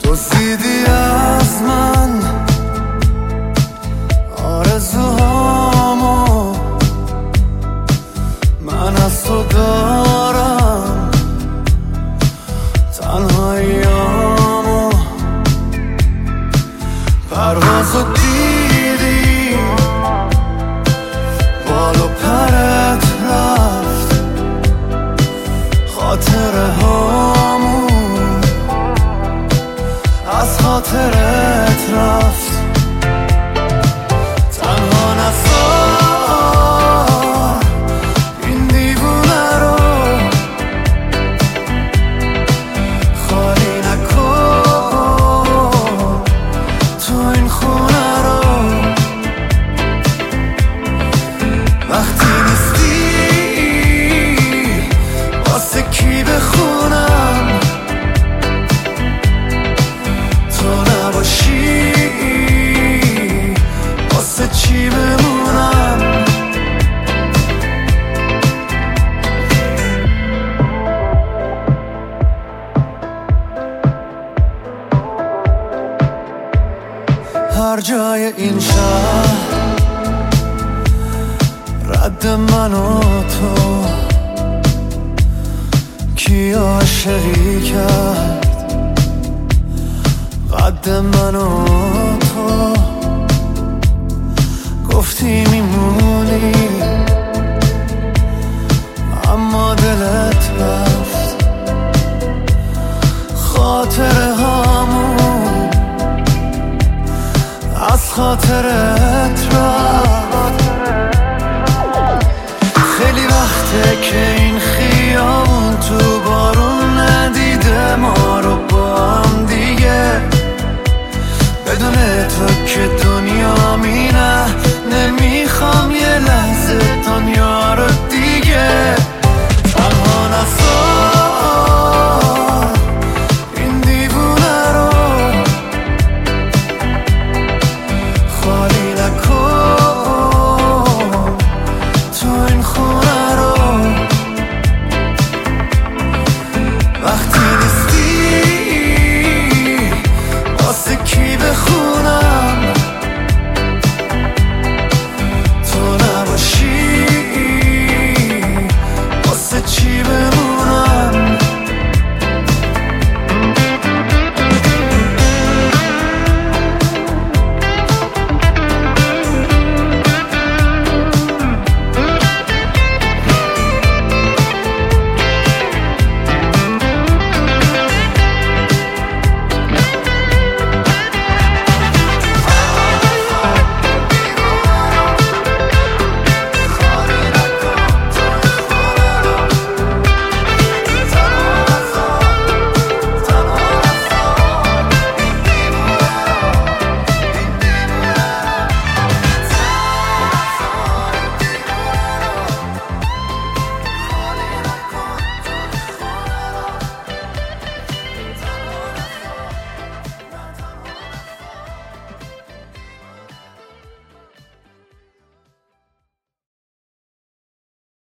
دزدیدی از من آرزوهامو، من از تو دارم تنهاییامو. پروازو دیدی بال و پرت رفت، خاطره هامون از خاطرت رفت. تنها نذار این دیوونه رو، خالی نکن تو این خونه رو. وقتی نیستی واسه کی بخونم، تو نباشی واسه چی بمونم. هر جای این شهر رد من و تو، کی عاشقی کرد قد من و تو. گفتی میمونی اما دلت رفت، خاطره هامون از خاطرت رفت. خیلی وقته که این خیابون تو بارون ندیده ما رو با هم دیگه، بدون تو که دنیا